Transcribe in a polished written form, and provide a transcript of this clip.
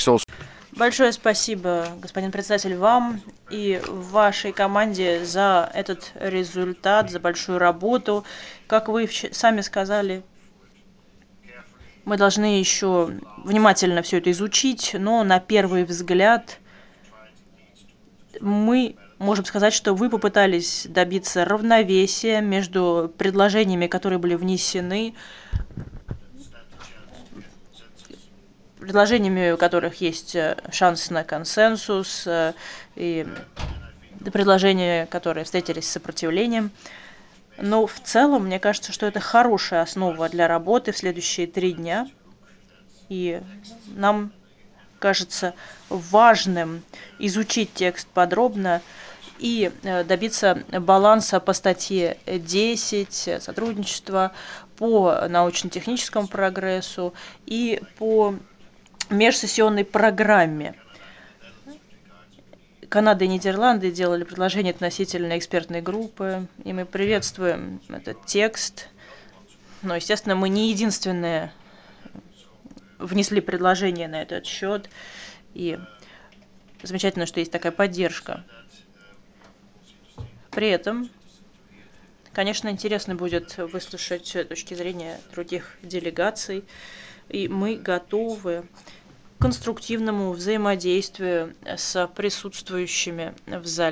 Большое спасибо, господин председатель, вам и вашей команде за этот результат, за большую работу. Как вы сами сказали, мы должны еще внимательно все это изучить, но на первый взгляд мы можем сказать, что вы попытались добиться равновесия между предложениями, которые были внесены, предложениями, у которых есть шанс на консенсус, и предложения, которые встретились с сопротивлением. Но в целом, мне кажется, что это хорошая основа для работы в следующие 3 дня. И нам кажется важным изучить текст подробно и добиться баланса по статье 10 сотрудничества, по научно-техническому прогрессу и по межсессионной программе. Канада и Нидерланды делали предложение относительно экспертной группы, и мы приветствуем этот текст. Но, естественно, мы не единственные внесли предложение на этот счет, и замечательно, что есть такая поддержка. При этом, конечно, интересно будет выслушать точки зрения других делегаций, и мы готовы к конструктивному взаимодействию с присутствующими в зале.